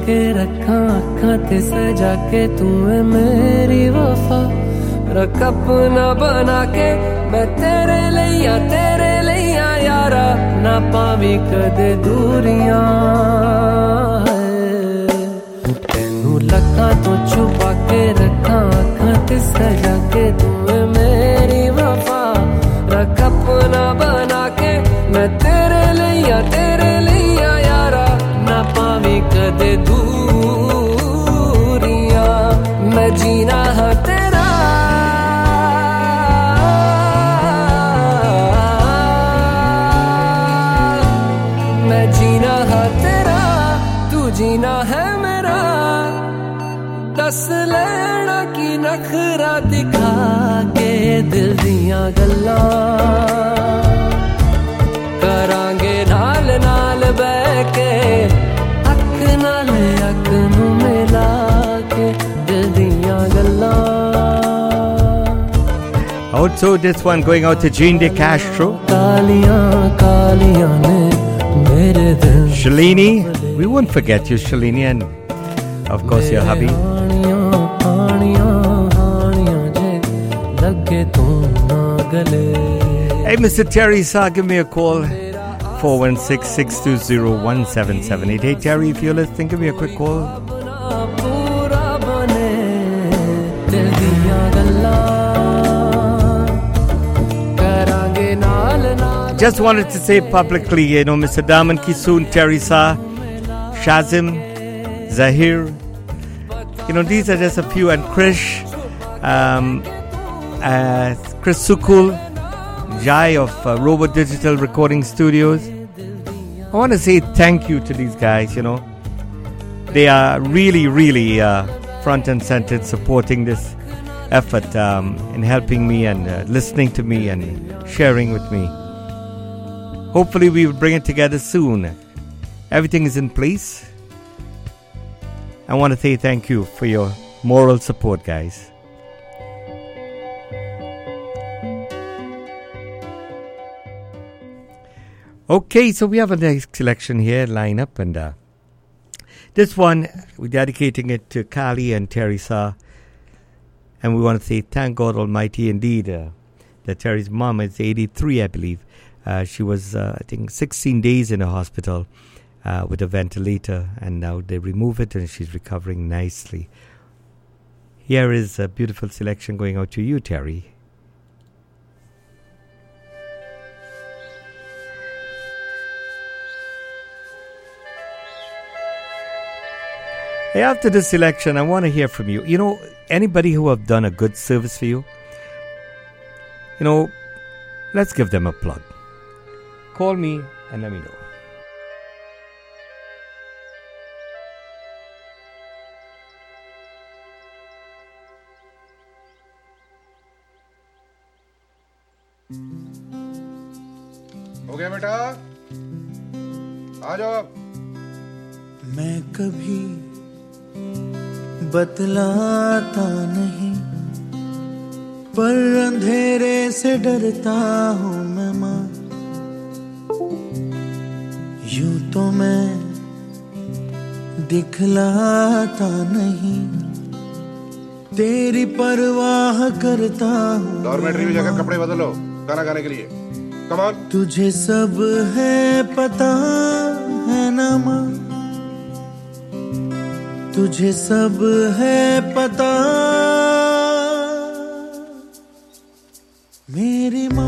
के रखा आँखां ते सजा के तू है मेरी वफा रख अपना बना के मैं तेरे लिया यारा ना पावी कदे दूरियां तेनू लखा तो छुपा के रखा आँखां ते सजा के तू है मेरी वफा रख अपना बना के मैं तेरे लिया यारा ना पावी कदे दूरियां मैं जीना है तेरा मैं जीना है तेरा तू जीना है मेरा दस लेना की नखरा दिखा के दिल दियां गल्लां करांगे नाल नाल बैठ के अख नाल अख नू मिला के दिल दियां गल्लां Also this one going out to Jean De Castro कालियां कालियां ने मेरे दिल Shalini, we won't forget you Shalini and of course your hubby Hey Mr. Terry Sa, give me a call 416-620-1778. Hey Terry, if you're listening, give me a quick call. Just wanted to say publicly, Mr. Daman Kisoon, Terry Sa, Shazim, Zahir, these are just a few, and Krish, Chris Sukul, Jai of Robo Digital Recording Studios. I want to say thank you to these guys, They are really, really front and center supporting this effort in helping me and listening to me and sharing with me. Hopefully we will bring it together soon. Everything is in place. I want to say thank you for your moral support, guys. Okay, so we have a nice selection here, line up, and this one, we're dedicating it to Kali and Teresa, and we want to say thank God Almighty indeed that Terry's mom is 83, I believe. She was, I think, 16 days in a hospital with a ventilator, and now they remove it and she's recovering nicely. Here is a beautiful selection going out to you, Terry. Hey, after this selection, I want to hear from you. Anybody who have done a good service for you, let's give them a plug. Call me and let me know. हो गया बेटा आ जाओ मैं कभी बतलाता नहीं पर अंधेरे से डरता हूँ मैं माँ यूं तो मैं दिखलाता नहीं तेरी परवाह करता हूँ डॉर्मेट्री में जाकर कपड़े बदलो खाना खाने के लिए कम ऑन तुझे सब है पता है ना माँ तुझे सब है पता मेरी माँ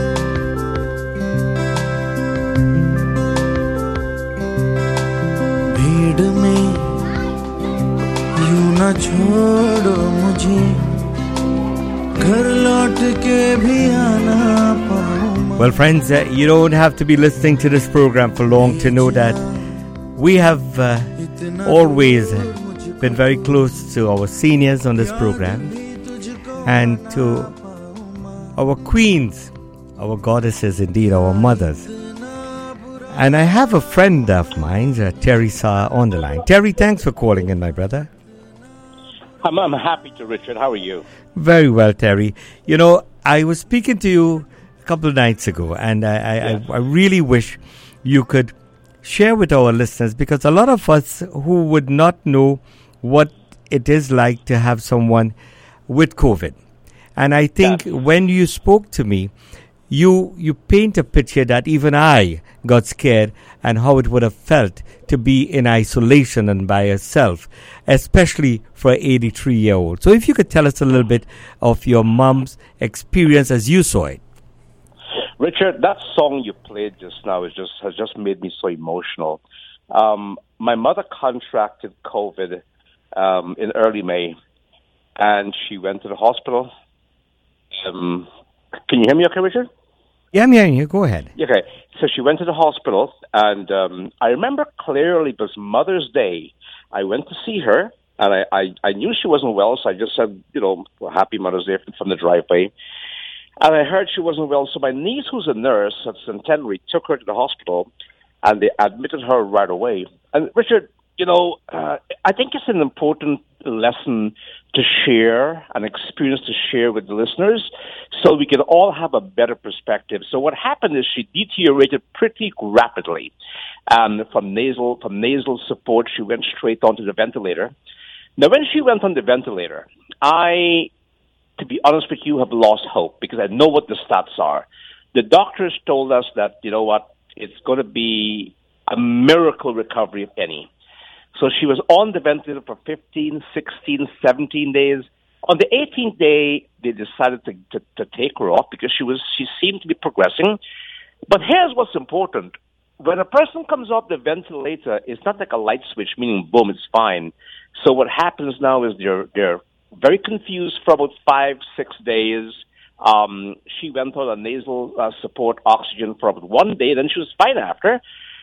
भीड़ में यूं ना छोड़ो मुझे घर लौट के भी आना पाऊं Well, friends, you don't have to be listening to this program for long to know that we have always been very close to our seniors on this program and to our queens, our goddesses, indeed, our mothers. And I have a friend of mine, Terry Sa, on the line. Terry, thanks for calling in, my brother. I'm happy to, Richard. How are you? Very well, Terry. I was speaking to you a couple of nights ago, and I really wish you could share with our listeners, because a lot of us who would not know what it is like to have someone with COVID. And I think when you spoke to me, you paint a picture that even I got scared and how it would have felt to be in isolation and by yourself, especially for an 83-year-old. So if you could tell us a little bit of your mom's experience as you saw it. Richard, that song you played just now has just made me so emotional. My mother contracted COVID in early May, and she went to the hospital. Can you hear me okay, Richard? Yeah, I'm hearing you. Go ahead. Okay. So she went to the hospital, and I remember clearly it was Mother's Day. I went to see her, and I knew she wasn't well, so I just said, Happy Mother's Day from the driveway. And I heard she wasn't well, so my niece, who's a nurse at Centenary, took her to the hospital, and they admitted her right away. And Richard, I think it's an important lesson to share, an experience to share with the listeners, so we can all have a better perspective. So what happened is she deteriorated pretty rapidly. From nasal support, she went straight onto the ventilator. Now, when she went on the ventilator, to be honest with you, have lost hope because I know what the stats are. The doctors told us that, it's going to be a miracle recovery, if any. So she was on the ventilator for 15, 16, 17 days. On the 18th day, they decided to take her off because she seemed to be progressing. But here's what's important. When a person comes off the ventilator, it's not like a light switch, meaning boom, it's fine. So what happens now is they're very confused for about 5-6 days. She went on a nasal support oxygen for about 1 day, then she was fine after.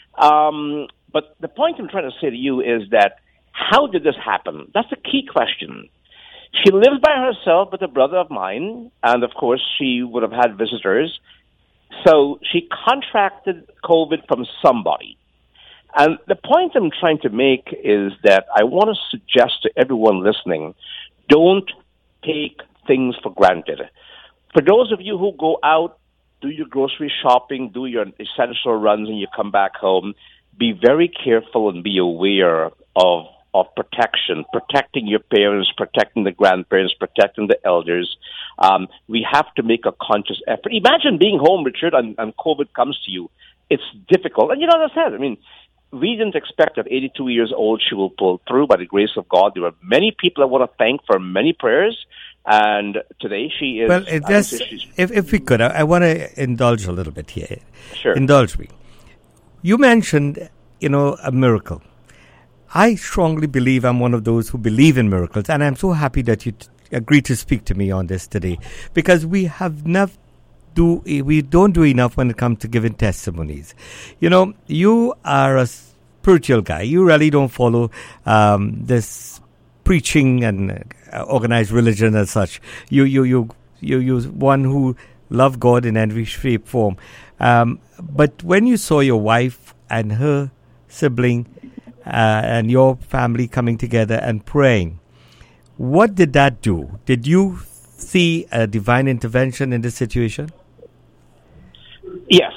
But the point I'm trying to say to you is that how did this happen? That's the key question. She lives by herself with a brother of mine, and of course she would have had visitors. So she contracted COVID from somebody. And the point I'm trying to make is that I want to suggest to everyone listening, don't take things for granted. For those of you who go out, do your grocery shopping, do your essential runs, and you come back home, be very careful and be aware of protecting your parents, protecting the grandparents, protecting the elders. We have to make a conscious effort. Imagine being home, Richard, and COVID comes to you. It's difficult. And as I said, we didn't expect at 82 years old she will pull through by the grace of God. There were many people I want to thank for many prayers. And today she is... Well, if we could, I want to indulge a little bit here. Sure. Indulge me. You mentioned, a miracle. I strongly believe I'm one of those who believe in miracles, and I'm so happy that you agreed to speak to me on this today, because we don't do enough when it comes to giving testimonies. You are a spiritual guy. You really don't follow this preaching and organized religion as such. You one who love God in every shape, form. But when you saw your wife and her sibling and your family coming together and praying, what did that do? Did you see a divine intervention in this situation? Yes,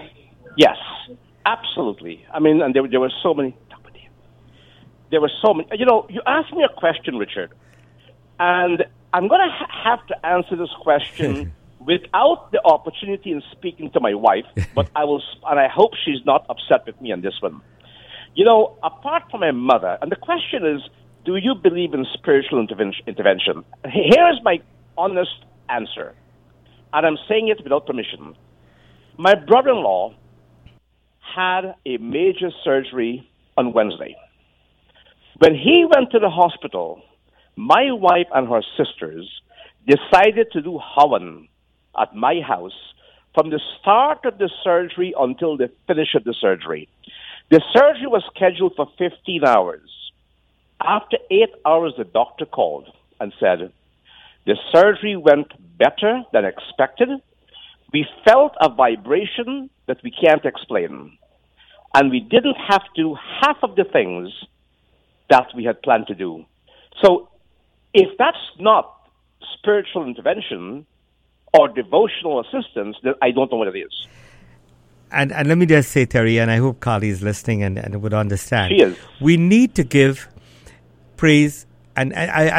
absolutely. And there were so many. There were so many. You asked me a question, Richard, and I'm going to have to answer this question without the opportunity in speaking to my wife, but I will, and I hope she's not upset with me on this one. Apart from my mother, and the question is, do you believe in spiritual intervention? Here is my honest answer, and I'm saying it without permission. My brother-in-law had a major surgery on Wednesday. When he went to the hospital, my wife and her sisters decided to do Hawan at my house from the start of the surgery until the finish of the surgery. The surgery was scheduled for 15 hours. After 8 hours, the doctor called and said, the surgery went better than expected. We felt a vibration that we can't explain. And we didn't have to do half of the things that we had planned to do. So if that's not spiritual intervention or devotional assistance, then I don't know what it is. And let me just say, Terry, and I hope Carly is listening and would understand. She is. We need to give praise. And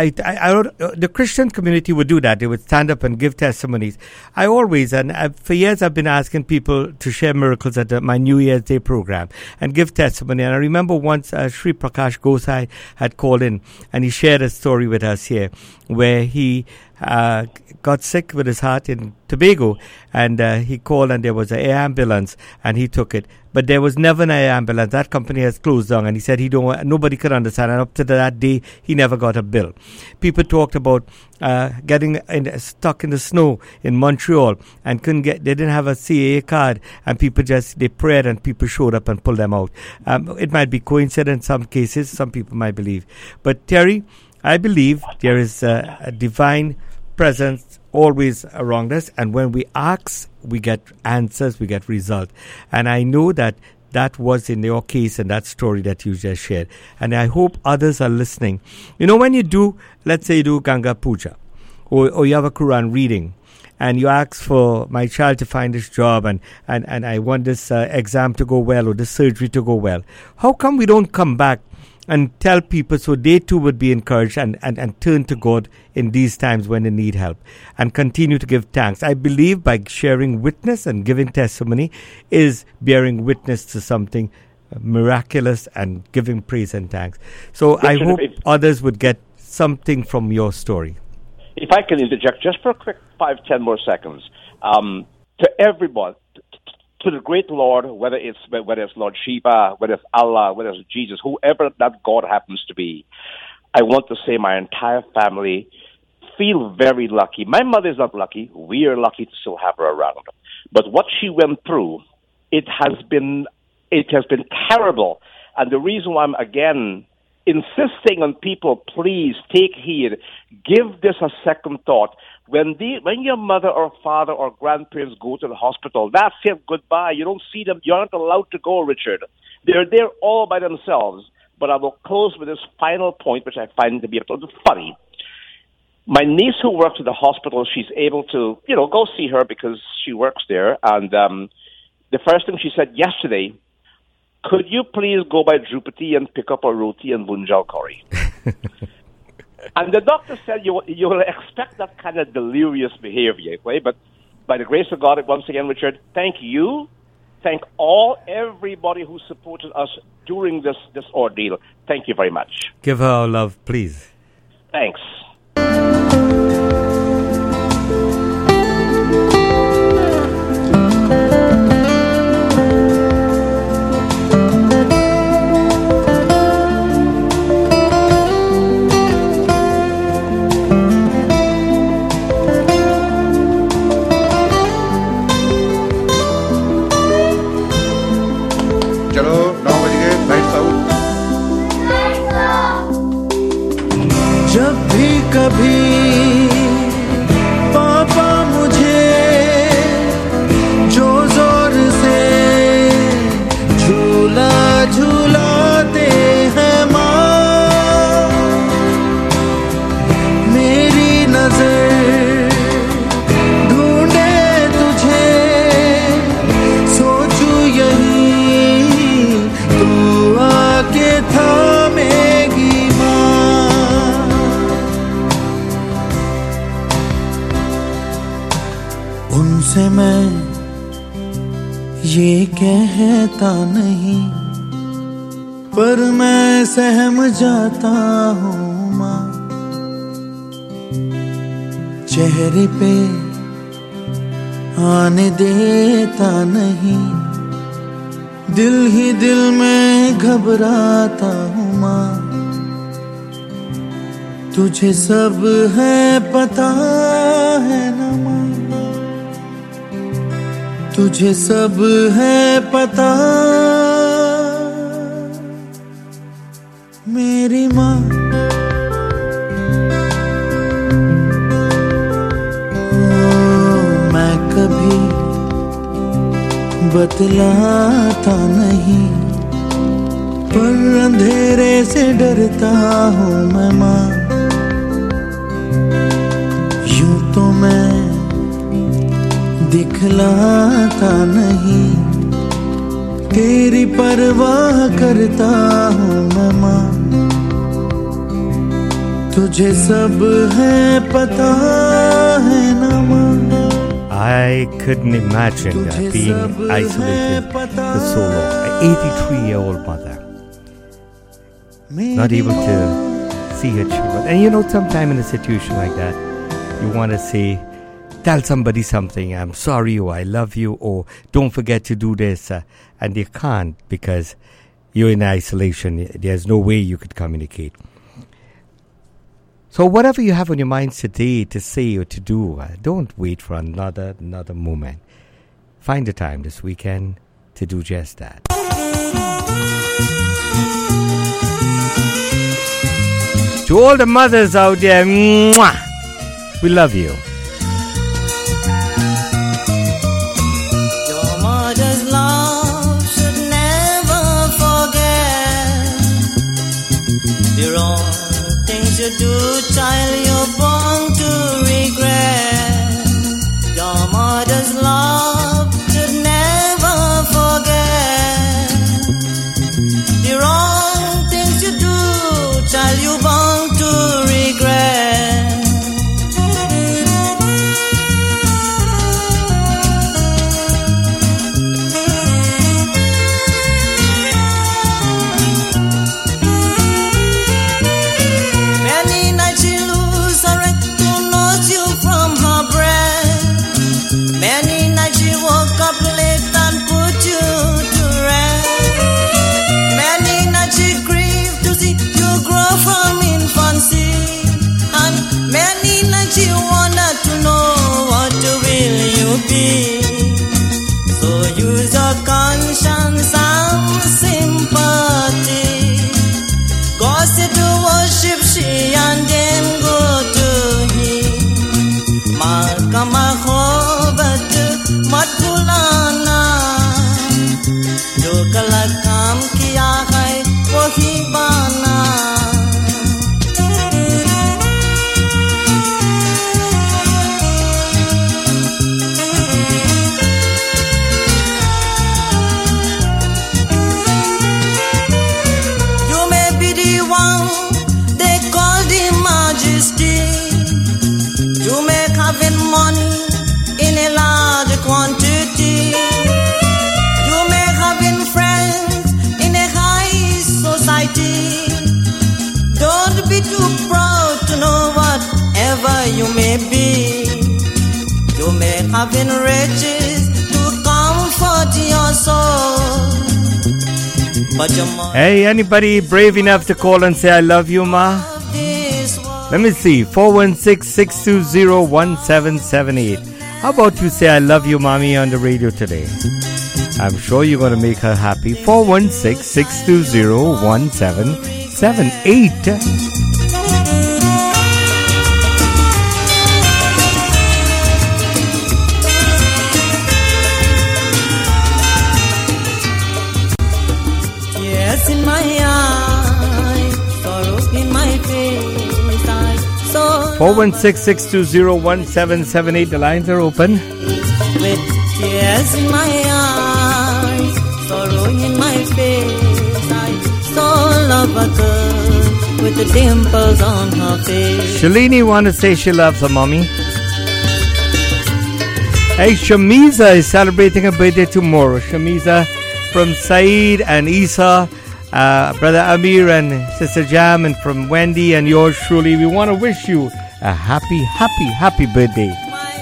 the Christian community would do that. They would stand up and give testimonies. I always, for years, I've been asking people to share miracles at my New Year's Day program and give testimony. And I remember once Sri Prakash Gosai had called in and he shared a story with us here where he got sick with his heart in Tobago, and he called and there was an air ambulance and he took it. But there was never an air ambulance. That company has closed down, and he said nobody could understand. And up to that day, he never got a bill. People talked about getting stuck in the snow in Montreal and they didn't have a CAA card, and people they prayed and people showed up and pulled them out. It might be coincidence in some cases. Some people might believe. But Terry, I believe there is a divine presence always around us, and when we ask, we get answers, we get results. And I know that was in your case and that story that you just shared. And I hope others are listening. You know, when you do, let's say you do Ganga Puja, or you have a Quran reading, and you ask for my child to find this job, and I want this exam to go well, or this surgery to go well. How come we don't come back and tell people so they too would be encouraged and turn to God in these times when they need help and continue to give thanks? I believe by sharing witness and giving testimony is bearing witness to something miraculous and giving praise and thanks. So I hope others would get something from your story. If I can interject just for a quick 5-10 more seconds, to everyone, to the great Lord, whether it's Lord Shiva, whether it's Allah, whether it's Jesus, whoever that God happens to be, I want to say my entire family feel very lucky. My mother is not lucky. We are lucky to still have her around. But what she went through, it has been terrible. And the reason why I'm again insisting on people, please take heed, give this a second thought. When your mother or father or grandparents go to the hospital, that's it, goodbye. You don't see them. You aren't allowed to go, Richard. They're there all by themselves. But I will close with this final point, which I find to be a little funny. My niece who works at the hospital, she's able to, go see her because she works there. And the first thing she said yesterday, could you please go by Drupati and pick up a roti and bunjal curry? And the doctor said you will expect that kind of delirious behavior, right? But by the grace of God, once again, Richard, thank you. Thank everybody who supported us during this ordeal. Thank you very much. Give her our love, please. Thanks. कभी पापा मुझे जो जोर से झूला झूलाते हैं माँ, मेरी नजर ढूंढे तुझे, सोचूं यही तू आके थामेगी उनसे मैं ये कहता नहीं, पर मैं सहम जाता हूँ माँ, चेहरे पे आने देता नहीं, दिल ही दिल में घबराता हूँ माँ, तुझे सब है पता है ना माँ, तुझे सब है पता मेरी माँ। मैं कभी बतलाता नहीं, पर अंधेरे से डरता हूँ मैं माँ, यूं तो मैं दिखलाता नहीं, तेरी परवाह करता हूँ मैं माँ, तुझे सब है पता है ना माँ. I couldn't imagine being isolated for so long. An 83-year-old mother, not able to see her children. And you know, sometime in a situation like that, you want to say, tell somebody something, I'm sorry, or I love you, or don't forget to do this. And they can't because you're in isolation. There's no way you could communicate. So whatever you have on your mind today to say or to do, don't wait for another moment. Find the time this weekend to do just that. To all the mothers out there, mwah, we love you. Your mother's love should never forget the wrong things you do, child, you're born to regret. Your mother's love should never forget the wrong things you do, child, you're born to regret. She wanted to know what will you be. So use your conscience and sympathy. Go sit to worship she and then go to him. Malkama khobat matkulana. Jo kala kaam kiya hai wahi bana. Money in a large quantity. You may have friends in a high society. Don't be too proud to know whatever you may be. You may have riches to comfort your soul. But your hey, anybody brave enough to call and say I love you, ma? Let me see, 416-620-1778. How about you say I love you, mommy, on the radio today? I'm sure you're going to make her happy. 416-620-1778. Tears in my eyes, sorrow in my face. 416-620-1778. The lines are open. With tears in my eyes, sorrow in my face, I saw love a girl with the dimples on her face. Shalini want to say she loves her mommy. Hey, Shamiza is celebrating her birthday tomorrow. Shamiza from Saeed and Isa. Brother Amir and Sister Jam, and from Wendy and yours truly, we want to wish you a happy birthday.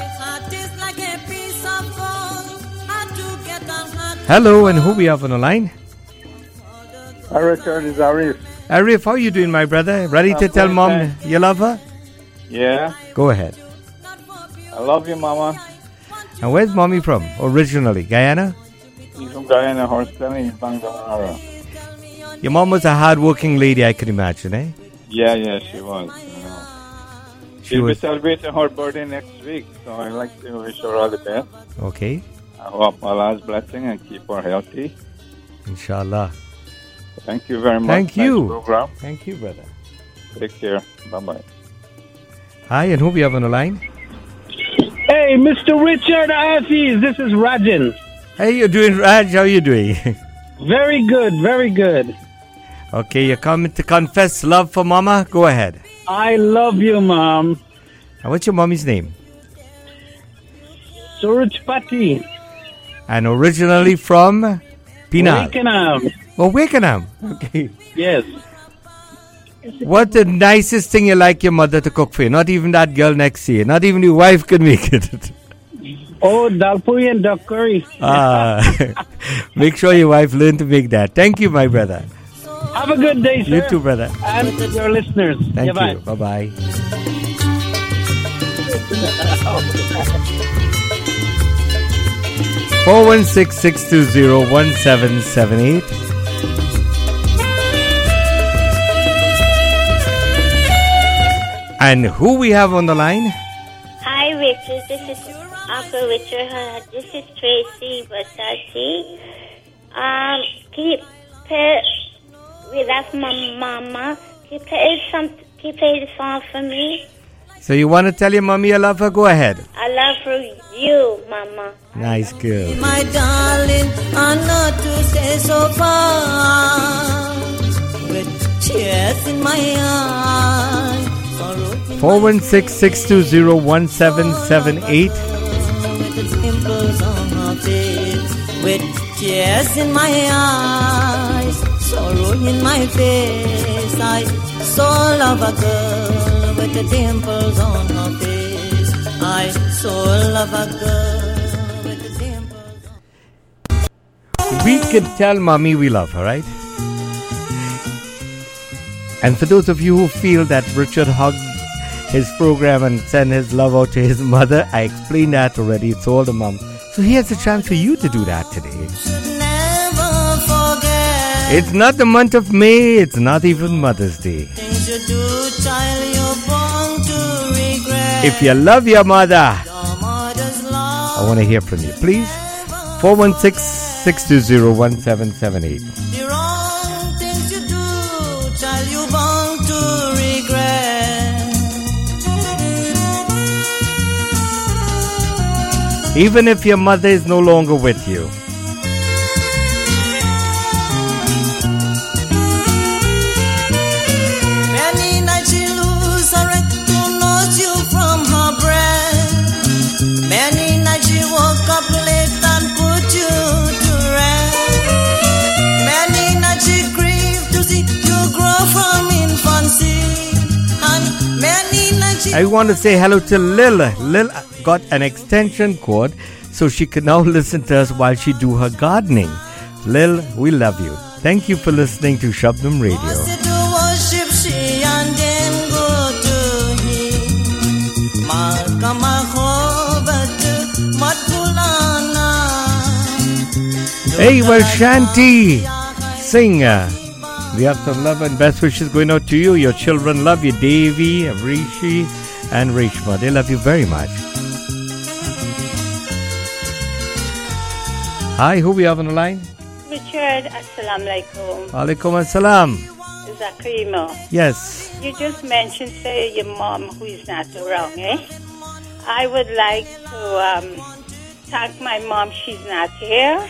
Hello, and who we have on the line? Hi Richard, it's Arif. Arif, how are you doing, my brother? Ready to tell mom you love her? Yeah. Go ahead. I love you, mama. And where's mommy from, originally? Guyana? She's from Guyana, Horsley, Bangalore. Your mom was a hard-working lady, I can imagine, eh? Yeah, she was. She'll be celebrating her birthday next week, so I'd like to wish her all the best. Okay. I hope Allah's blessing and keep her healthy. Inshallah. Thank you very much. Thank you. Nice program. Thank you, brother. Take care. Bye-bye. Hi, and who we have on the line? Hey, Mr. Richard Aziz, this is Rajan. Hey, you're doing, Raj, how are you doing? Very good, very good. Okay, you're coming to confess love for Mama? Go ahead. I love you, Mom. And what's your mommy's name? Surajpati. And originally from Penal. Wakenham. Oh, Wakenham. Okay. Yes. What's the nicest thing you like your mother to cook for you? Not even that girl next to you. Not even your wife can make it. Oh, dal puri and duck curry. Make sure your wife learn to make that. Thank you, my brother. Have a good day, sir. You too, brother. And your listeners. Thank you. Bye. Bye-bye. Four 416-620-1778. And who we have on the line? Hi, Richard. This is Uncle Richard. This is Tracy Basati. Can you play? We love my mama. Can you play the song for me? So you want to tell your mommy you love her? Go ahead. I love you, Mama. Nice girl. My darling, I'm not to stay so far with tears in my eyes. 416-620-1778. With the dimples on her face, with tears in my eyes, sorrow in my face. I so love a girl with the dimples on her face. I so love a girl with the dimples on. We can tell mommy we love her, right? And for those of you who feel that Richard hugged his program and sent his love out to his mother, I explained that already. It's all the mom. So here's a chance for you to do that today. Never forget. It's not the month of May. It's not even Mother's Day. Things you do, child, you're born to regret. If you love your mother, Your mother's love. I want to hear from you. Please, 416-620-1778. The wrong things you do, child, you're born to regret. Even if your mother is no longer with you. Many nights she lose her right to nurse you from her breast. Many nights she woke up late and put you to rest. Many nights she grieved to see you grow from infancy. And many nights she I want to say hello to Lil. Lil got an extension cord so she can now listen to us while she do her gardening. Lil, we love you. Thank you for listening to Shabnam Radio. was to worship she and then go to him. Hey, well, Shanti, sing. We have some love and best wishes going out to you. Your children love you, Devi, Rishi, and Reshma. They love you very much. Hi, who we have on the line? Richard, assalamu alaikum. Alaikum assalam. Zakrima. Yes. You just mentioned, say, your mom who is not around, eh? I would like to thank my mom. She's not here.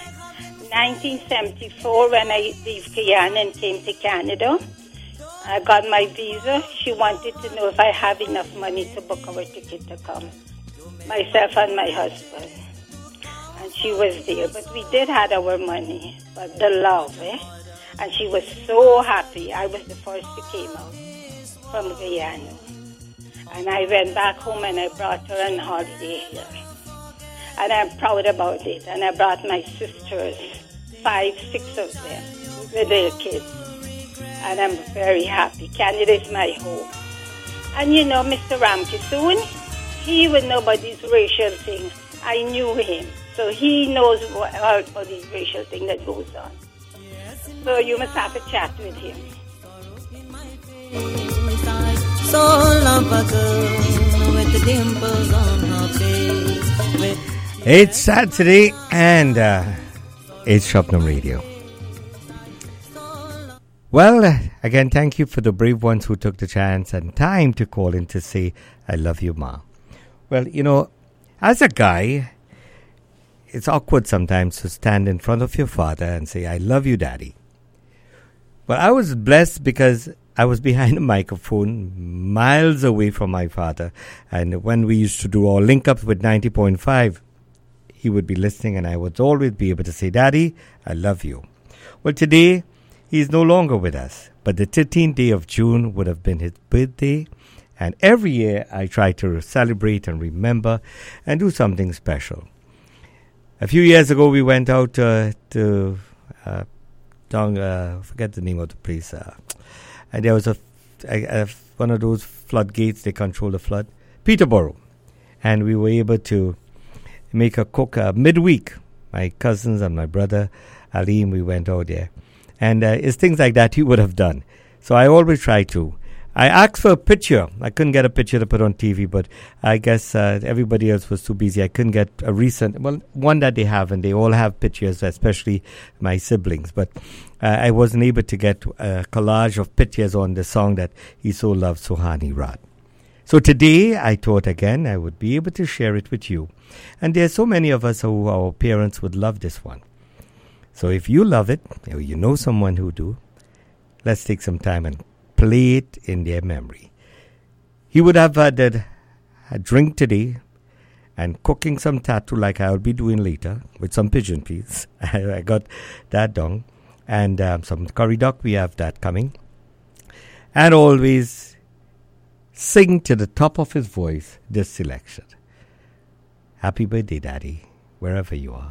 1974, when I leave Guyana and came to Canada, I got my visa. She wanted to know if I have enough money to book our ticket to come, myself and my husband. And she was there. But we did have our money, but the love, eh? And she was so happy. I was the first who came out from Guyana. And I went back home and I brought her on holiday here. And I'm proud about it. And I brought my sisters, 5, 6 of them, with their kids. And I'm very happy. Canada is my home. And you know, Mr. Ramkisoon, he would know about this racial thing. I knew him. So he knows all these racial thing that goes on. So you must have a chat with him. So love a girl with the dimples on her face. It's Saturday and it's Shabnam Radio. Well, again, thank you for the brave ones who took the chance and time to call in to say, I love you, Ma. Well, you know, as a guy, it's awkward sometimes to stand in front of your father and say, I love you, Daddy. But I was blessed because I was behind a microphone miles away from my father. And when we used to do our link-ups with 90.5, he would be listening and I would always be able to say, Daddy, I love you. Well, today, he is no longer with us. But the 13th day of June would have been his birthday. And every year, I try to celebrate and remember and do something special. A few years ago, we went out to forget the name of the place. And there was one of those floodgates, they control the flood, Peterborough. And we were able to make a cook midweek. My cousins and my brother, Alim, we went out there. And it's things like that he would have done. So I always try to. I asked for a picture. I couldn't get a picture to put on TV, but I guess everybody else was too busy. I couldn't get a recent, one that they have, and they all have pictures, especially my siblings. But I wasn't able to get a collage of pictures on the song that he so loved, Suhani Raat. So today, I thought again I would be able to share it with you. And there's so many of us who our parents would love this one. So if you love it, or you know someone who do, let's take some time and play it in their memory. He would have had a drink today and cooking some tattoo like I'll be doing later with some pigeon peas. I got that done. And some curry duck, we have that coming. And always sing to the top of his voice this selection. Happy birthday, Daddy, wherever you are.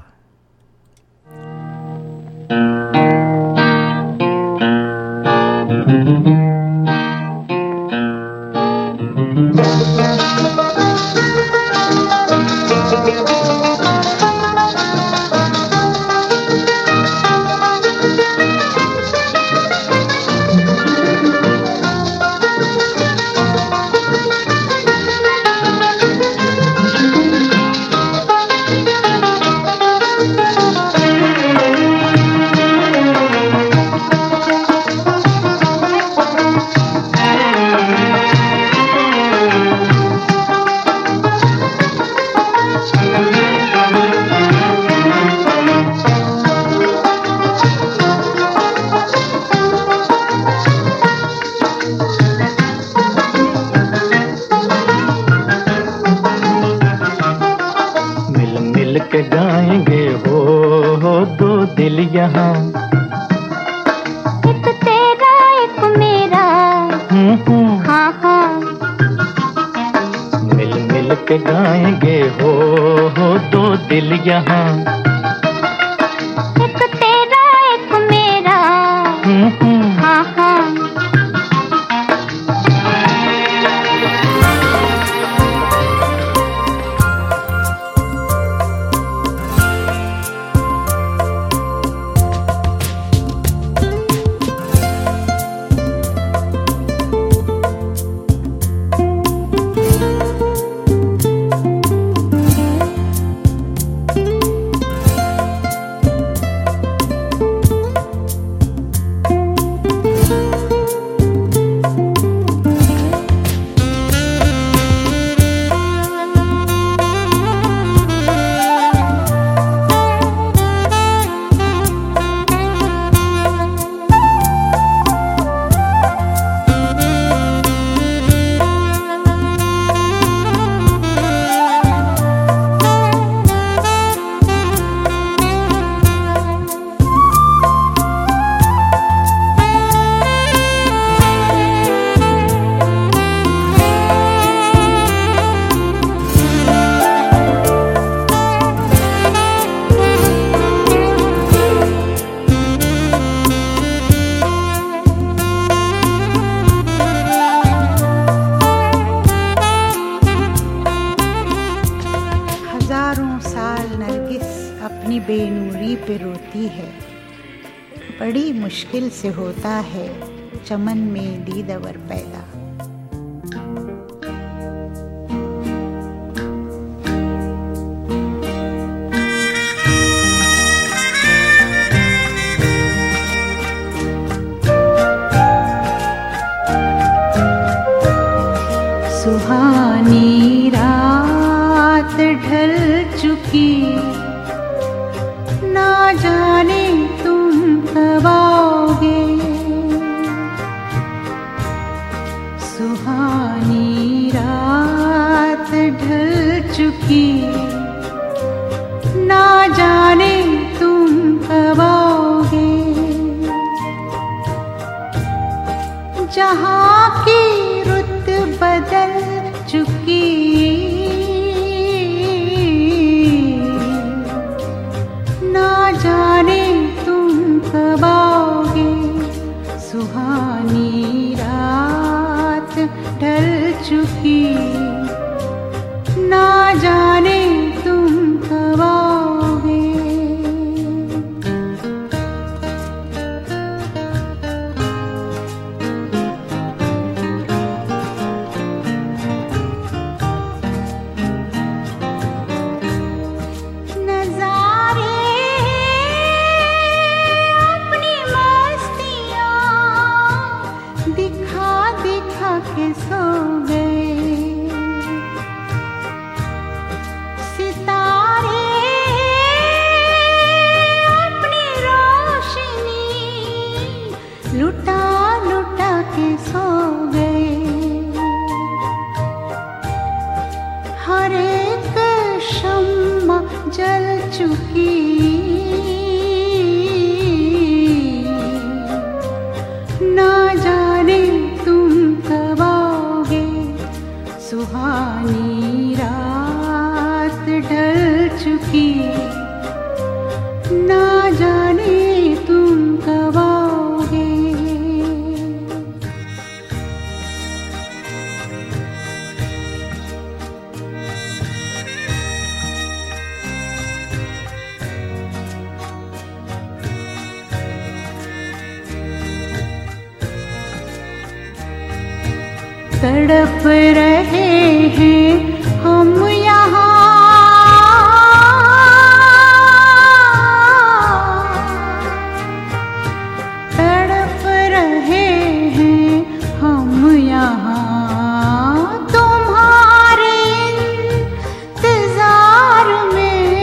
मुश्किल से होता है चमन में दीदावर पैदा। सुहानी रात ढल चुकी जाने तुम कब आओगे, सुहानी रात ढल चुकी, ना जाने तुम कब आओगे। जहाँ की रुत बदल चुकी, ना जाने तुम कब आओगे, सुहानी रात ढल चुकी, ना जाने तुम कब आओगे। सो गए सितारे अपनी रोशनी लुटा लुटा के सो गए। हर एक शम्मा जल चुकी, ना जाने तुम कब आओगे, सुहानी रात ढल चुकी, ना जाने तुम कब आओगे। तड़प रहे हैं हम यहाँ, तड़प रहे हैं हम यहाँ, तुम्हारे इंतजार में,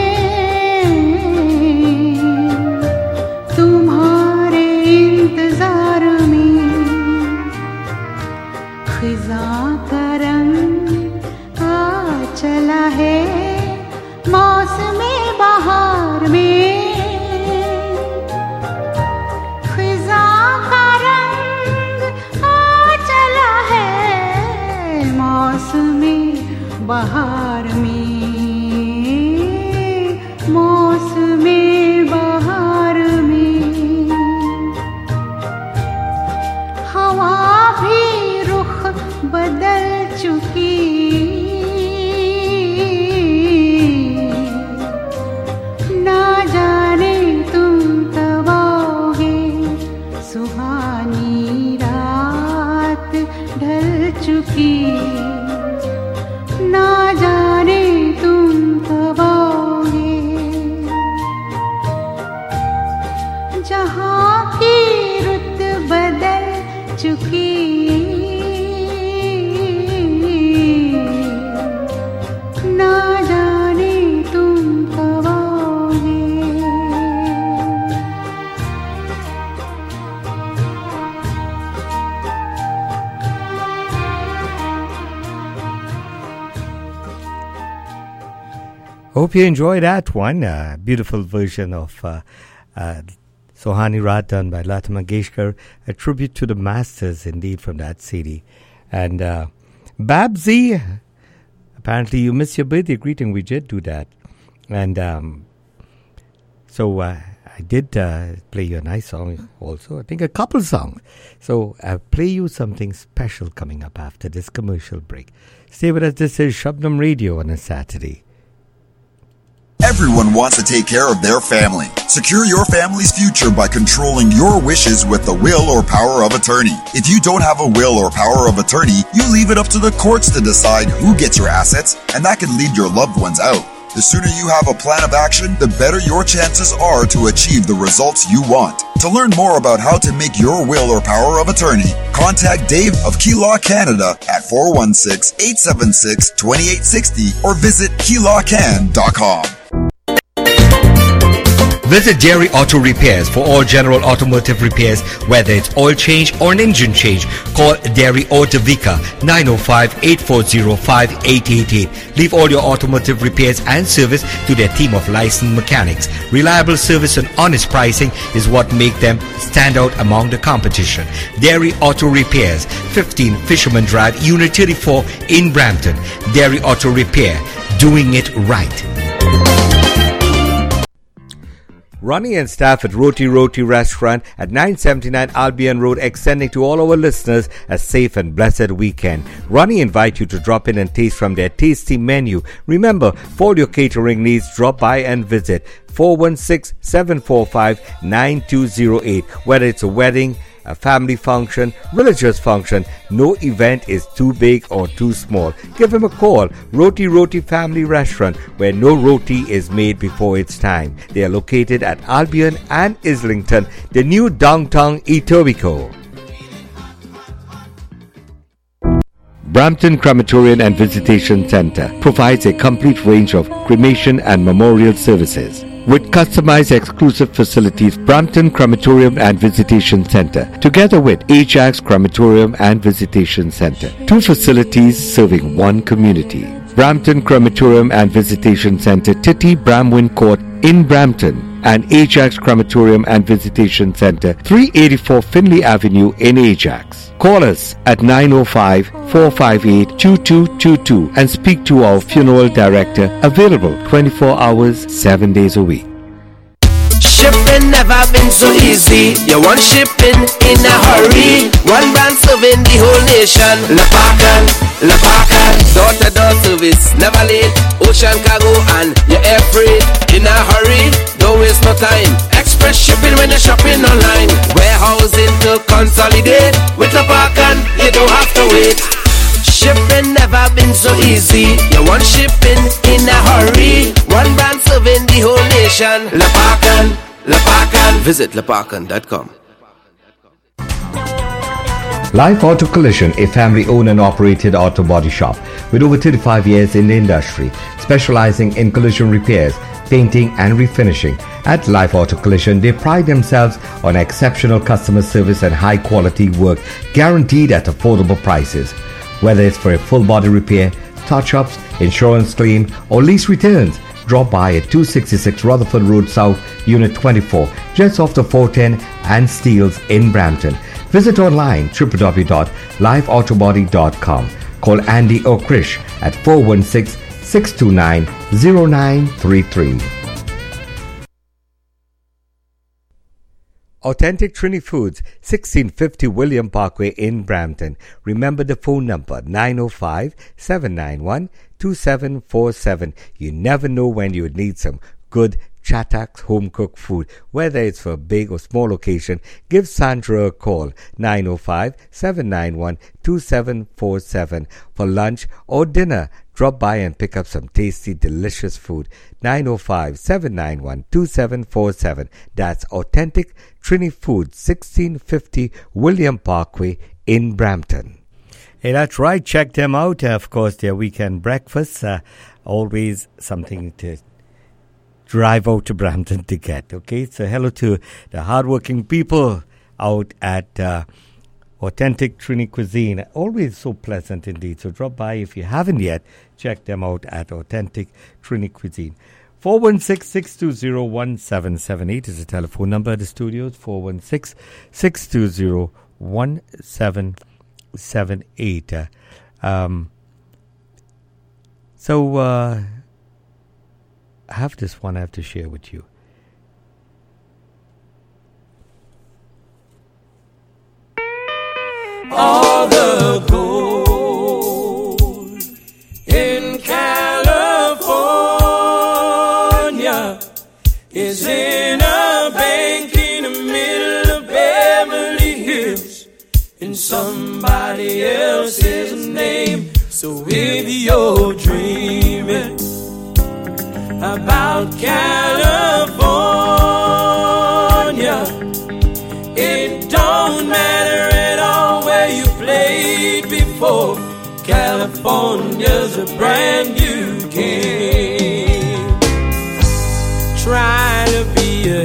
तुम्हारे इंतजार में। खिज़ां का रंग आ चला है मौसमे बहार में, खिज़ां का रंग आ चला है मौसमे बहार में, मौसमे बहार में। हवा भी रुख बदल चुकी, ना जाने तुम कब आओगे, सुहानी रात ढल चुकी, ना जाने तुम कब आओगे। जहाँ की रुत बदल चुकी, ना जाने तुम कब आओगे। Hope you enjoy that one. Beautiful version of Sohani Raat done by Lata Mangeshkar. A tribute to the masters, indeed, from that CD. And Babsy, apparently you missed your birthday greeting. We did do that. And so I did play you a nice song also. I think a couple songs. So I'll play you something special coming up after this commercial break. Stay with us. This is Shabnam Radio on a Saturday. Everyone wants to take care of their family. Secure your family's future by controlling your wishes with the will or power of attorney. If you don't have a will or power of attorney, you leave it up to the courts to decide who gets your assets, and that can lead your loved ones out. The sooner you have a plan of action, the better your chances are to achieve the results you want. To learn more about how to make your will or power of attorney, contact Dave of Key Law Canada at 416-876-2860 or visit keylawcan.com. Visit Dairy Auto Repairs for all general automotive repairs, whether it's oil change or an engine change. Call Dairy Auto Vika 905-840-5888. Leave all your automotive repairs and service to their team of licensed mechanics. Reliable service and honest pricing is what make them stand out among the competition. Dairy Auto Repairs, 15 Fisherman Drive, Unit 34 in Brampton. Dairy Auto Repair, doing it right. Ronnie and staff at Roti Roti Restaurant at 979 Albion Road, extending to all our listeners a safe and blessed weekend. Ronnie invite you to drop in and taste from their tasty menu. Remember, for all your catering needs, drop by and visit 416-745-9208. Whether it's a wedding, a family function, religious function, no event is too big or too small. Give him a call. Roti Roti Family Restaurant, where no roti is made before its time. They are located at Albion and Islington, the new downtown Etobicoke. Brampton Crematorium and Visitation Center provides a complete range of cremation and memorial services. With customized exclusive facilities, Brampton Crematorium and Visitation Center, together with Ajax Crematorium and Visitation Center, 2 facilities serving 1 community. Brampton Crematorium and Visitation Center, Titty Bramwin Court in Brampton, and Ajax Crematorium and Visitation Center, 384 Finley Avenue in Ajax. Call us at 905-458-2222 and speak to our funeral director, available 24 hours, 7 days a week. Shipping never been so easy. You want shipping in a hurry. One brand serving the whole nation. Lapakan, door-to-door service, never late. Ocean cargo and your air freight. In a hurry, don't waste no time. Express shipping when you're shopping online. Warehousing to consolidate. With Lapakan, you don't have to wait. Shipping never been so easy. You want shipping in a hurry. One brand serving the whole nation. Lapakan. Visit lapakan.com. Life Auto Collision, a family-owned and operated auto body shop with over 35 years in the industry, specializing in collision repairs, painting and refinishing. At Life Auto Collision, they pride themselves on exceptional customer service and high-quality work, guaranteed at affordable prices. Whether it's for a full body repair, touch-ups, insurance claim, or lease returns, drop by at 266 Rutherford Road South, Unit 24, just off the 410 and Steeles in Brampton. Visit online www.lifeautobody.com. Call Andy or Krish at 416-629-0933. Authentic Trini Foods, 1650 William Parkway in Brampton. Remember the phone number, 905-791-2747. You never know when you would need some good Chattox home-cooked food. Whether it's for a big or small occasion, give Sandra a call, 905-791-2747. For lunch or dinner, drop by and pick up some tasty, delicious food. 905-791-2747. That's Authentic Trini Foods, 1650 William Parkway in Brampton. Hey, that's right. Check them out. Of course, their weekend breakfasts. Always something to drive out to Brampton to get. Okay, so hello to the hardworking people out at Authentic Trini Cuisine. Always so pleasant indeed. So drop by if you haven't yet. Check them out at Authentic Trini Cuisine. 416-620-1778 is the telephone number at the studios. 416-620-1778. I have this one I have to share with you. All the gold in California is in a bank in the middle of Beverly Hills in somebody else's name. So if you're dreaming about California, it don't matter at all where you played before. California's a brand new game. Try to be a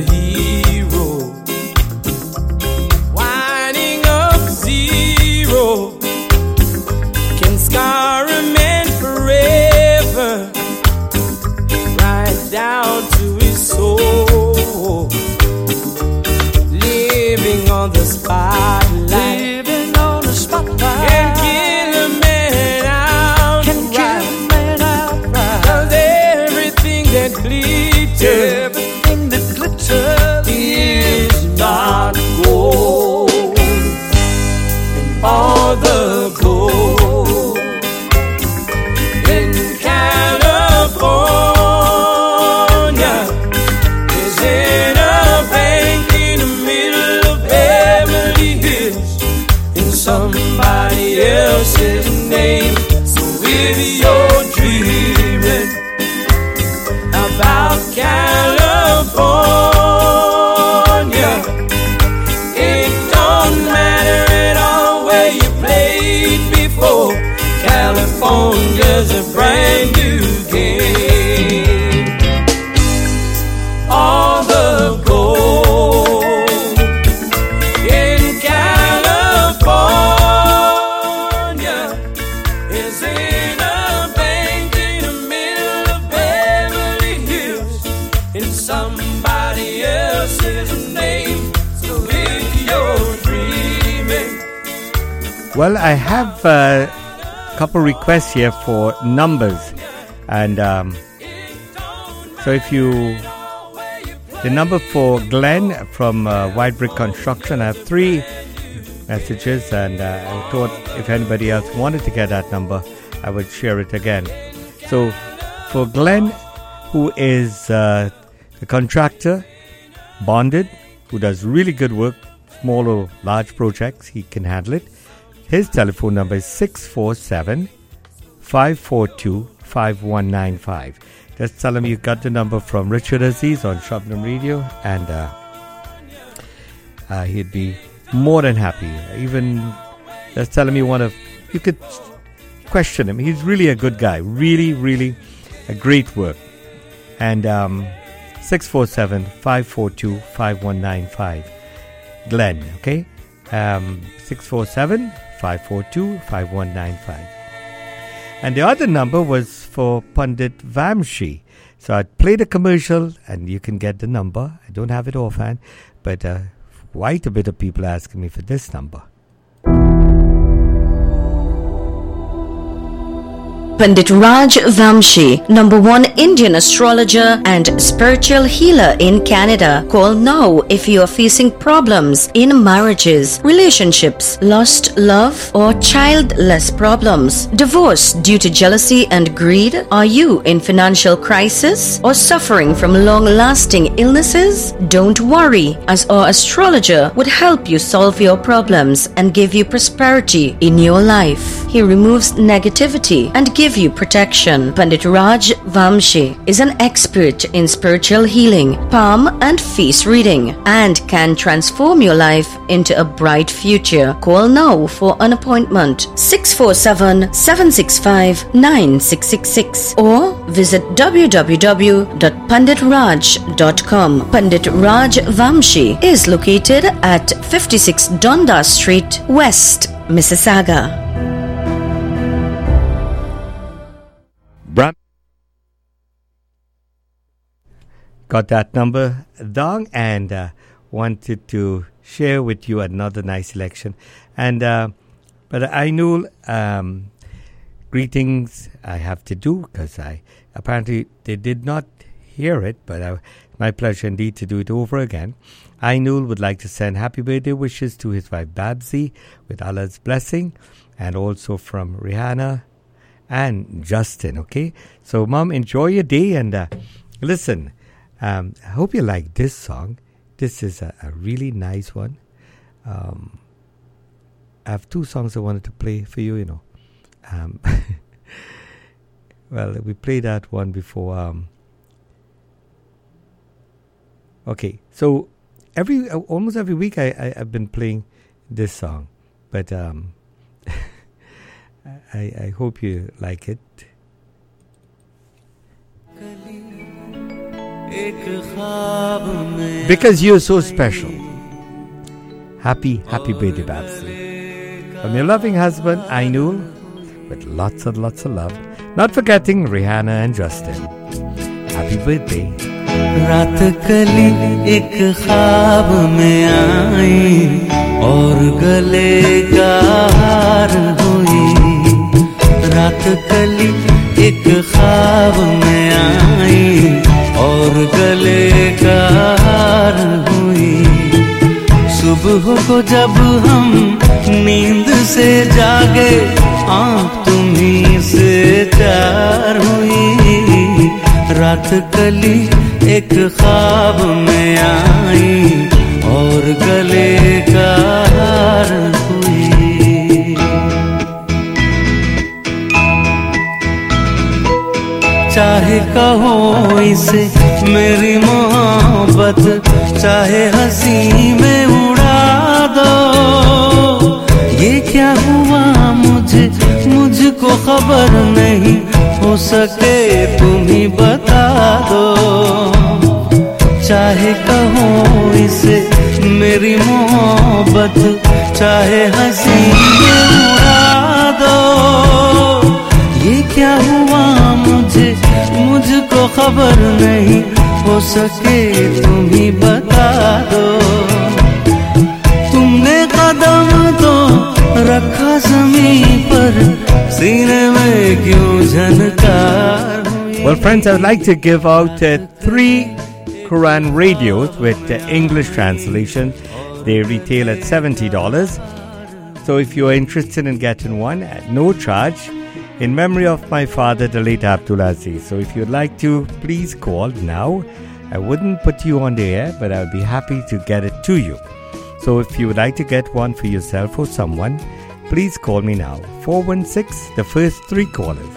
Well, I have a couple requests here for numbers. And so if you... The number for Glenn from White Brick Construction, I have 3 messages, and I thought if anybody else wanted to get that number, I would share it again. So for Glenn, who is the contractor, bonded, who does really good work, small or large projects, he can handle it. His telephone number is 647-542-5195. Just tell him you got the number from Richard Aziz on Shabnam Radio, and he'd be more than happy. Even just tell him you could question him. He's really a good guy. Really, really a great work. And 647-542-5195. Glenn, okay? 647-542-5195. And the other number was for Pandit Vamshi. So I'd play the commercial and you can get the number. I don't have it offhand, but quite a bit of people asking me for this number. Pandit Raj Vamshi, #1 Indian astrologer and spiritual healer in Canada. Call now if you are facing problems in marriages, relationships, lost love, or childless problems, divorce due to jealousy and greed. Are you in financial crisis or suffering from long-lasting illnesses? Don't worry, as our astrologer would help you solve your problems and give you prosperity in your life. He removes negativity and gives you protection. Pandit Raj Vamshi is an expert in spiritual healing, palm and face reading, and can transform your life into a bright future. Call now for an appointment, 647-765-9666, or visit www.panditraj.com. Pandit Raj Vamshi is located at 56 Dundas Street, West Mississauga. Got that number down, and wanted to share with you another nice selection. And but I know greetings I have to do, because apparently they did not hear it, but my pleasure indeed to do it over again. Ainul would like to send happy birthday wishes to his wife Babsy with Allah's blessing, and also from Rihanna and Justin. Okay, so Mom, enjoy your day, and listen. I hope you like this song. This is a really nice one. I have 2 songs I wanted to play for you, well, we played that one before. Okay, so almost every week I've been playing this song, but I hope you like it. Because you're so special. Happy birthday, Babsy. From your loving husband, Ainul, with lots and lots of love. Not forgetting Rihanna and Justin. Happy birthday. रात कली एक ख्वाब में आई और गले का हार हुई. रात कली एक ख्वाब में आई और गले का हार हुई. सुबह को जब हम नींद से जागे आँख तुम्हीं से चार हुई. रात कली एक ख्वाब में आई और गले का हार हुई. चाहे कहो इसे मेरी मोहब्बत, चाहे हंसी में उड़ा दो. ये क्या हुआ मुझको खबर नहीं, हो सके तुम ही बता दो. चाहे कहो इसे मेरी मोहब्बत, चाहे हंसी में उड़ा दो. ये क्या हुआ मुझको खबर नहीं, हो सके तुम ही बता दो. तुमने कदम तो रखा झनकार हुई। Well, friends, I would like to give out 3 Quran radios with English translation. They retail at $70. So if you are interested in getting one at no charge, in memory of my father, the late Abdul Aziz. So if you'd like to, please call now. I wouldn't put you on the air, but I would be happy to get it to you. So if you would like to get one for yourself or someone, please call me now. 416, the first 3 callers,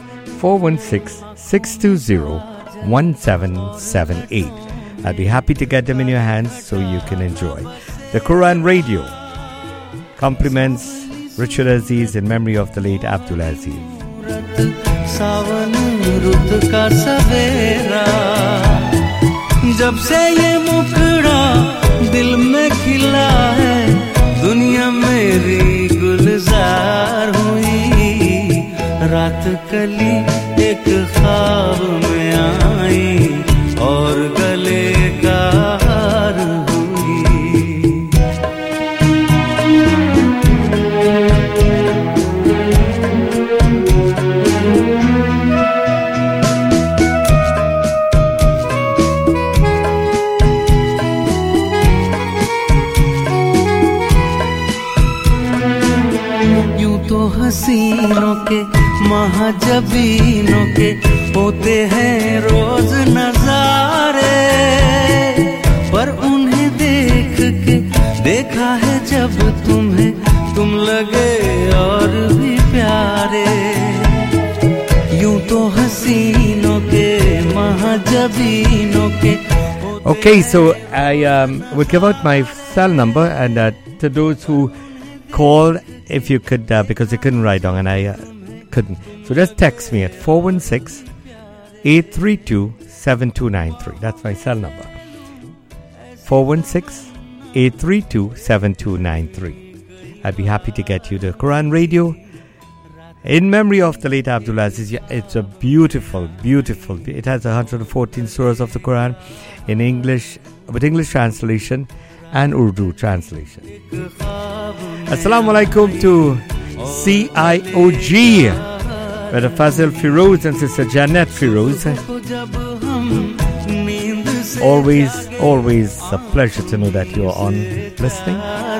416-620-1778. I'll be happy to get them in your hands so you can enjoy. The Quran Radio compliments Richard Aziz in memory of the late Abdul Aziz. सावन रुत का सवेरा, जब से ये मुखड़ा दिल में खिला है, दुनिया मेरी गुलजार हुई। रात कली एक ख्वाब में आई और गले का हार हुई। हसीनों के महाजबीनों के होते हैं रोज नजारे, पर उन्हें देख के देखा है जब तुम्हें, तुम लगे और भी प्यारे। यूं तो हसीनों के महाजबीनों के। Okay, so I will give out my cell number, and to those who call, if you could, because I couldn't write down and I couldn't. So just text me at 416-832-7293. That's my cell number. 416-832-7293. I'd be happy to get you the Quran Radio in memory of the late Abdul Aziz. Yeah, it's a beautiful, beautiful. It has 114 surahs of the Quran in English, with English translation and Urdu translation. Assalamu alaikum to CIOG, Brother Fazil Firoz and Sister Janet Firoz. Always a pleasure to know that you are on listening.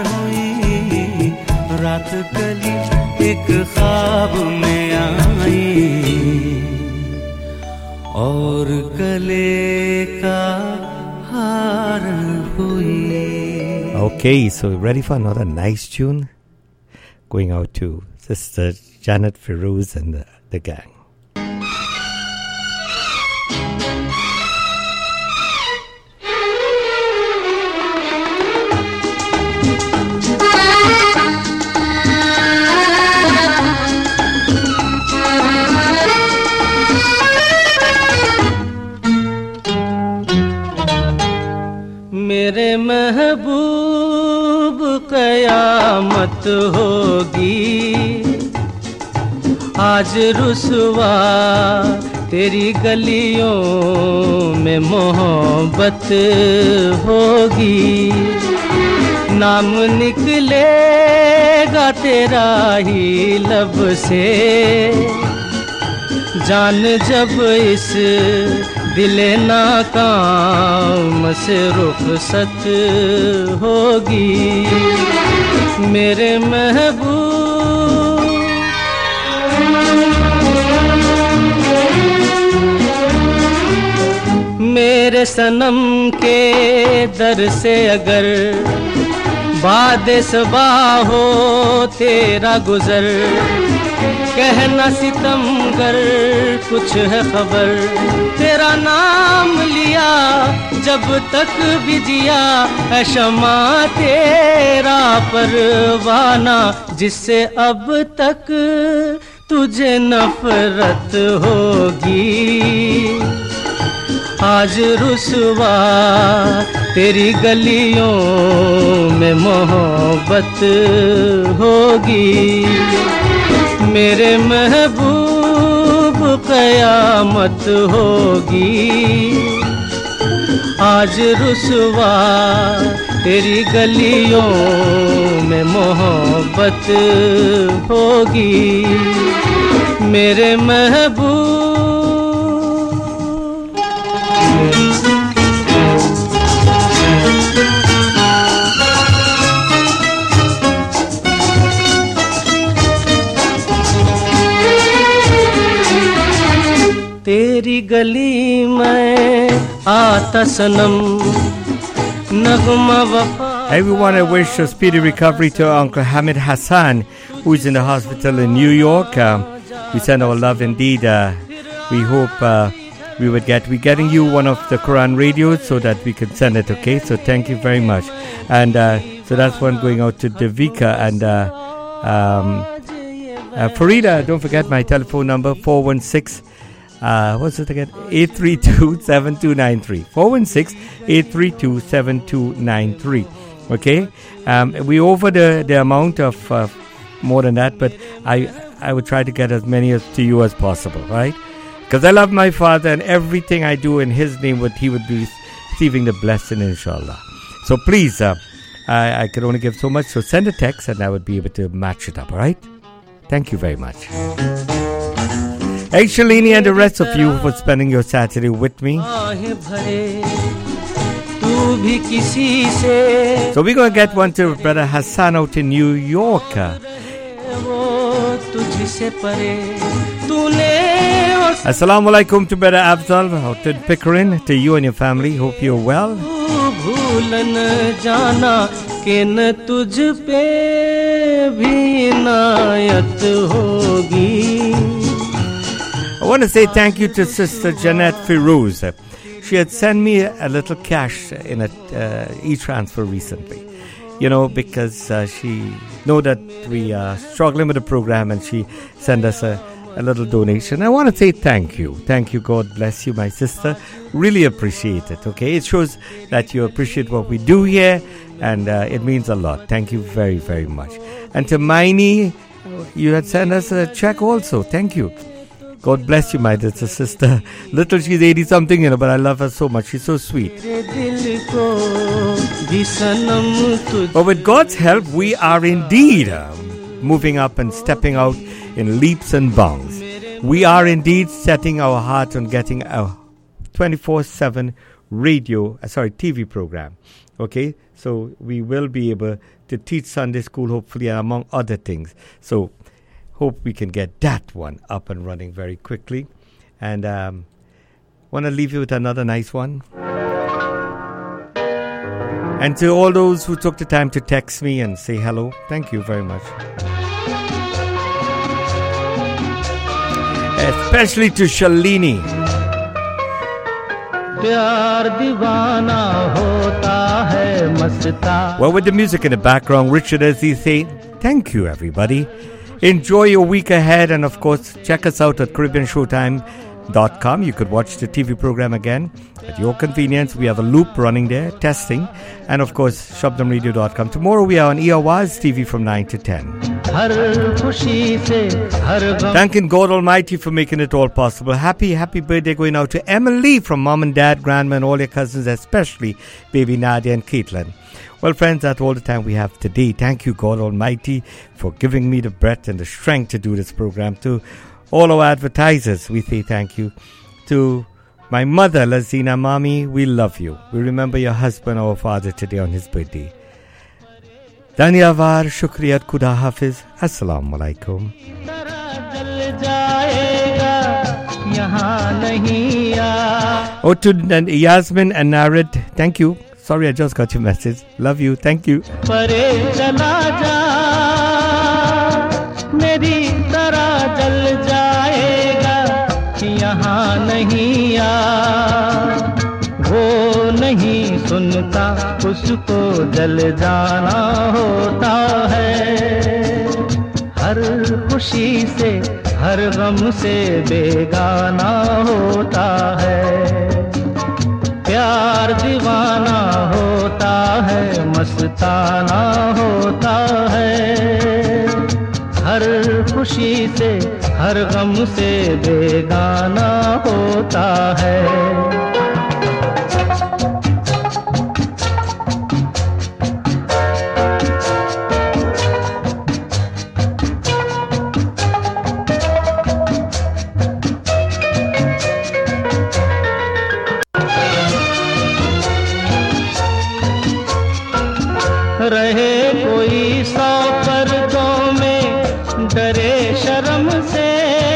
Okay, so ready for another nice tune? Going out to Sister Janet Firoz and the gang. मेरे महबूब कयामत होगी, आज रुसवा तेरी गलियों में मोहब्बत होगी। नाम निकलेगा तेरा ही लब से, जान जब इस दिले नाकाम से रुखसत होगी। मेरे महबूब मेरे सनम के दर से अगर बादे सबा हो तेरा गुजर, कहना सितमगर कुछ है खबर, तेरा नाम लिया जब तक भी जिया है शमा तेरा परवाना, जिससे अब तक तुझे नफरत होगी। आज रुसवा तेरी गलियों में मोहब्बत होगी। मेरे महबूब कयामत होगी, आज रुसवा तेरी गलियों में मोहब्बत होगी। मेरे महबूब तेरी गली में आता सनम नगमा वफा. Everyone, I wish a speedy recovery to Uncle Hamid Hassan, who is in the hospital in New York. We send our love indeed. We hope we're getting you one of the Quran radios so that we can send it, okay? So thank you very much. And so that's one going out to Devika and Farida. Don't forget my telephone number, 416. What's it again? 832-7293. 416-832-7293. Okay? We over the amount of more than that, but I would try to get as many to you as possible, right? Because I love my father, and everything I do in his name, he would be receiving the blessing, inshallah. So please, I can only give so much, so send a text and I would be able to match it up, all right? Thank you very much. Hey, Shalini and the rest of you for spending your Saturday with me. So we're going to get one to Brother Hassan out in New York. Assalamu alaikum to Brother Afzal out in Pickering, to you and your family. Hope you're well. I want to say thank you to Sister Jeanette Firouz. She had sent me a little cash in a e-transfer recently, because she know that we are struggling with the program, and she sent us a little donation. I want to say thank you. Thank you. God bless you, my sister. Really appreciate it, okay? It shows that you appreciate what we do here, and it means a lot. Thank you very, very much. And to Miney, you had sent us a check also. Thank you. God bless you, my little sister. Little, she's 80-something, but I love her so much. She's so sweet. But with God's help, we are indeed moving up and stepping out in leaps and bounds. We are indeed setting our heart on getting a 24/7 TV program. Okay? So we will be able to teach Sunday school, hopefully, among other things. So hope we can get that one up and running very quickly. And want to leave you with another nice one. And to all those who took the time to text me and say hello, thank you very much. Especially to Shalini. Well, with the music in the background, Richard Aziz saying, thank you, everybody. Enjoy your week ahead, and of course, check us out at CaribbeanShowtime.com. You could watch the TV program again at your convenience. We have a loop running there, testing. And of course, ShabdamRadio.com. Tomorrow we are on EOWA's TV from 9 to 10. Thanking God Almighty for making it all possible. Happy birthday going out to Emily from Mom and Dad, Grandma, and all your cousins, especially baby Nadia and Caitlin. Well, friends, that's all the time we have today. Thank you, God Almighty, for giving me the breath and the strength to do this program. To all our advertisers, we say thank you. To my mother, Lazina Mami, we love you. We remember your husband, our father, today on his birthday. Danyavar, Shukriyat, Kuda Hafiz. Assalamu alaikum. Oh, to Yasmin and Narid, thank you. Sorry, I just got your message. Love you. Thank you. सुनता उसको जल जाना होता है हर खुशी से हर गम से बेगाना होता है प्यार दीवाना होता है मस्ताना होता है हर खुशी से हर गम से बेगाना होता है रहे कोई 100 पर्दों में डरे शर्म से।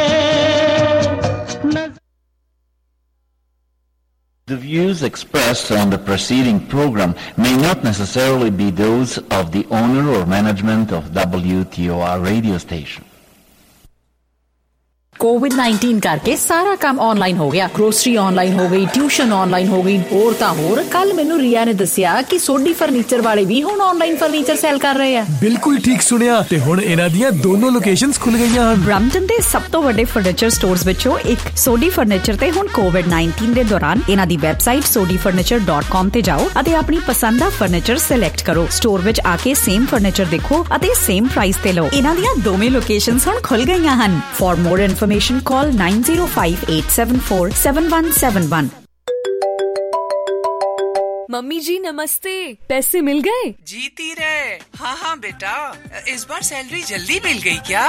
The views expressed on the preceding program may not necessarily be those of the owner or management of WTOR radio station. कोविड-19 करके सारा काम ऑनलाइन हो गया। ग्रोसरी ऑनलाइन हो गई, ट्यूशन ऑनलाइन हो गई, और ਤਾਂ ਹੋਰ ਕੱਲ ਮੈਨੂੰ ਰੀਆ ਨੇ ਦੱਸਿਆ ਕਿ ਸੋਢੀ ਫਰਨੀਚਰ ਵਾਲੇ ਵੀ ਹੁਣ ਆਨਲਾਈਨ ਫਰਨੀਚਰ ਸੇਲ ਕਰ ਰਹੇ ਆ। ਬਿਲਕੁਲ ਠੀਕ ਸੁਣਿਆ ਤੇ ਹੁਣ ਇਹਨਾਂ ਦੀਆਂ ਦੋਨੋਂ ਲੋਕੇਸ਼ਨਸ ਖੁੱਲ ਗਈਆਂ ਹਨ। ਬ੍ਰੈਂਪਟਨ ਦੇ ਸਭ ਤੋਂ ਵੱਡੇ ਫਰਨੀਚਰ ਸਟੋਰਸ ਵਿੱਚੋਂ ਇੱਕ ਸੋਢੀ ਫਰਨੀਚਰ ਤੇ ਹੁਣ ਕੋਵਿਡ-19 ਦੇ ਦੌਰਾਨ ਇਹਨਾਂ ਦੀ ਵੈਬਸਾਈਟ sodifurniture.com ਤੇ ਜਾਓ ਅਤੇ ਆਪਣੀ ਪਸੰਦ ਦਾ ਫਰਨੀਚਰ ਸਿਲੈਕਟ ਕਰੋ। ਸਟੋਰ ਵਿੱਚ ਆ ਕੇ ਸੇਮ ਫਰਨੀਚਰ ਦੇਖੋ ਅਤੇ ਸੇਮ ਪ੍ਰਾਈਸ ਤੇ ਲਓ। ਇਹਨਾਂ ਦੀਆਂ ਦੋਵੇਂ ਲੋਕੇਸ਼ਨਸ ਹੁਣ ਖੁੱਲ ਗਈਆਂ ਹਨ। For more information call 9058747171। Mummy ji नमस्ते, पैसे मिल गए? जीती रहे। हाँ बेटा, इस बार सैलरी जल्दी मिल गई क्या?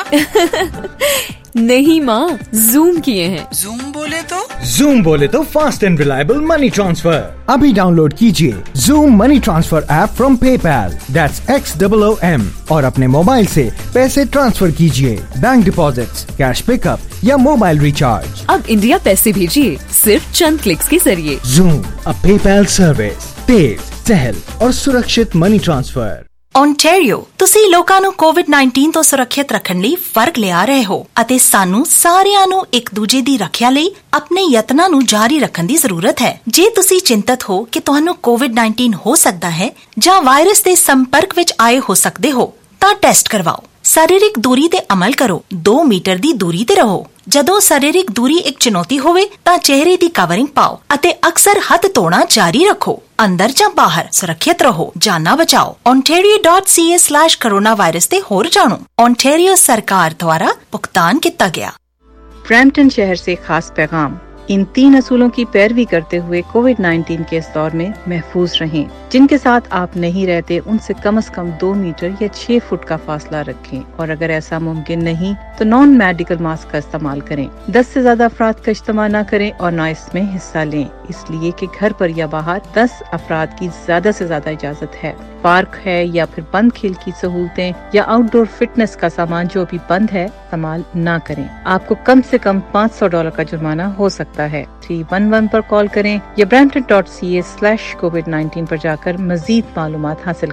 नहीं माँ, जूम किए हैं। जूम बोले तो? जूम बोले तो fast and reliable money transfer. अभी डाउनलोड कीजिए Xoom money transfer app from PayPal, that's XOOM, और अपने मोबाइल से पैसे ट्रांसफर कीजिए। बैंक डिपॉजिट्स, कैश पिकअप या मोबाइल रिचार्ज। अब इंडिया पैसे भेजिए सिर्फ चंद क्लिक्स के जरिए। जूम, अ पेपैल सर्विस, तेज, सहल और सुरक्षित मनी ट्रांसफर। ਓਨਟਾਰੀਓ, ਤੁਸੀਂ ਲੋਕਾਂ ਨੂੰ ਕੋਵਿਡ-19 ਤੋਂ ਸੁਰੱਖਿਅਤ ਰੱਖਣ ਲਈ ਫਰਕ ਲਿਆ ਰਹੇ ਹੋ ਅਤੇ ਸਾਨੂੰ ਸਾਰਿਆਂ ਨੂੰ ਇੱਕ ਦੂਜੇ ਦੀ ਰੱਖਿਆ ਲਈ ਆਪਣੇ ਯਤਨਾਂ ਨੂੰ ਜਾਰੀ ਰੱਖਣ ਦੀ ਜ਼ਰੂਰਤ ਹੈ। ਜੇ ਤੁਸੀਂ ਚਿੰਤਤ ਹੋ ਕਿ ਤੁਹਾਨੂੰ ਕੋਵਿਡ-19 ਹੋ ਸਕਦਾ ਹੈ ਜਾਂ ਵਾਇਰਸ ਦੇ ਸੰਪਰਕ ਵਿੱਚ ਆਏ ਹੋ ਸਕਦੇ ਹੋ ਤਾਂ ਟੈਸਟ ਕਰਵਾਓ। शारीरिक दूरी ते अमल करो। 2 मीटर दी दूरी ते रहो। ਜਦੋਂ शारीरिक दूरी एक चुनौती होवे ਤਾਂ ਚਿਹਰੇ ਦੀ ਕਵਰਿੰਗ ਪਾਓ ਅਤੇ ਅਕਸਰ ਹੱਥ ਧੋਣਾ ਜਾਰੀ ਰੱਖੋ। ਅੰਦਰ ਜਾਂ ਬਾਹਰ ਸੁਰੱਖਿਅਤ ਰਹੋ, ਜਾਨਾਂ ਬਚਾਓ। ontario.ca/coronavirus ਤੇ ਹੋਰ ਜਾਣੋ। ओंटारियो सरकार द्वारा भुगतान किया गया। ब्रैम्पटन शहर से खास पैगाम। इन 3 असूलों की पैरवी करते हुए कोविड-19 के इस दौर में महफूज रहें। जिनके साथ आप नहीं रहते उनसे कम से कम 2 मीटर या 6 फुट का फासला रखें, और अगर ऐसा मुमकिन नहीं तो नॉन मेडिकल मास्क का इस्तेमाल करें। 10 से ज्यादा अफराद का इस्तेमाल न करें और न इसमें हिस्सा लें, इसलिए कि घर पर या बाहर 10 अफराद की ज्यादा से ज्यादा इजाजत है। पार्क है या फिर बंद खेल की सहूलतें या आउटडोर फिटनेस का सामान जो अभी बंद है इस्तेमाल न करें। आपको कम से कम $500 का जुर्माना हो सकता है। 311 पर कॉल करें या brampton.ca/covid19 पर जाकर मजीद मालूमात हासिल